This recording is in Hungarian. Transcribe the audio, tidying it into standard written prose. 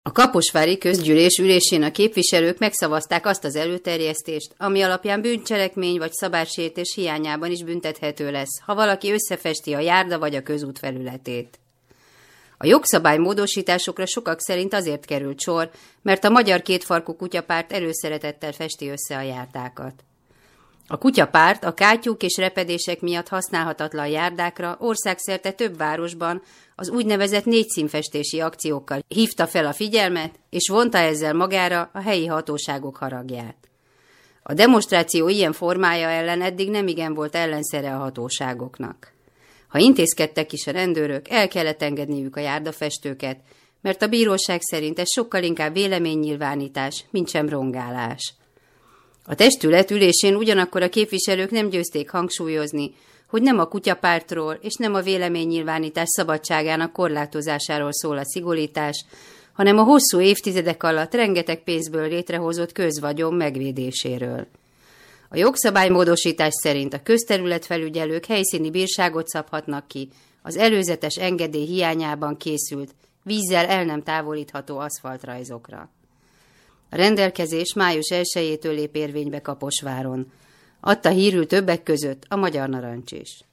A kaposvári közgyűlés ülésén a képviselők megszavazták azt az előterjesztést, ami alapján bűncselekmény vagy szabálysértés hiányában is büntethető lesz, ha valaki összefesti a járda vagy a közút felületét. A jogszabály módosításokra sokak szerint azért került sor, mert a Magyar Kétfarkú Kutyapárt előszeretettel festi össze a járdákat. A kutyapárt a kátyúk és repedések miatt használhatatlan járdákra országszerte több városban az úgynevezett négyszínfestési akciókkal hívta fel a figyelmet, és vonta ezzel magára a helyi hatóságok haragját. A demonstráció ilyen formája ellen eddig nemigen volt ellenszere a hatóságoknak. Ha intézkedtek is a rendőrök, el kellett engedniük a járdafestőket, mert a bíróság szerint ez sokkal inkább véleménynyilvánítás, mintsem rongálás. A testület ülésén ugyanakkor a képviselők nem győzték hangsúlyozni, hogy nem a kutyapártról és nem a véleménynyilvánítás szabadságának korlátozásáról szól a szigorítás, hanem a hosszú évtizedek alatt rengeteg pénzből létrehozott közvagyon megvédéséről. A jogszabálymódosítás szerint a közterületfelügyelők helyszíni bírságot szabhatnak ki az előzetes engedély hiányában készült, vízzel el nem távolítható aszfaltrajzokra. A rendelkezés május 1-től lép érvénybe Kaposváron. Adta hírül többek között a Magyar Narancs is.